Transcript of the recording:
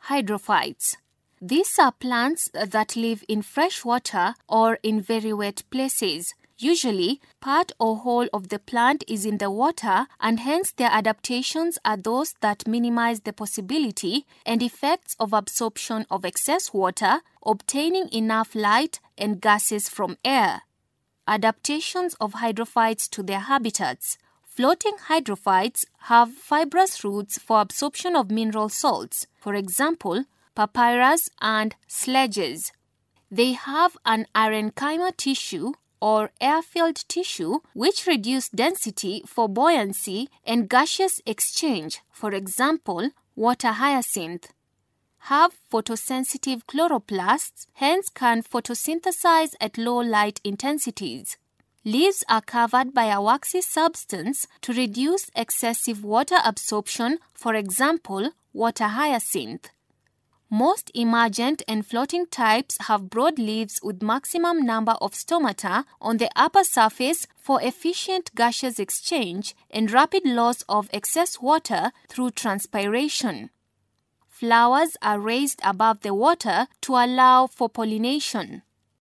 Hydrophytes. These are plants that live in fresh water or in very wet places. Usually, part or whole of the plant is in the water, and hence their adaptations are those that minimize the possibility and effects of absorption of excess water, obtaining enough light and gases from air. Adaptations of hydrophytes to their habitats. Floating hydrophytes have fibrous roots for absorption of mineral salts, for example, papyrus and sledges. They have an parenchyma tissue or air-filled tissue which reduce density for buoyancy and gaseous exchange, for example, water hyacinth. Have photosensitive chloroplasts, hence can photosynthesize at low light intensities. Leaves are covered by a waxy substance to reduce excessive water absorption, for example, water hyacinth. Most emergent and floating types have broad leaves with maximum number of stomata on the upper surface for efficient gaseous exchange and rapid loss of excess water through transpiration. Flowers are raised above the water to allow for pollination.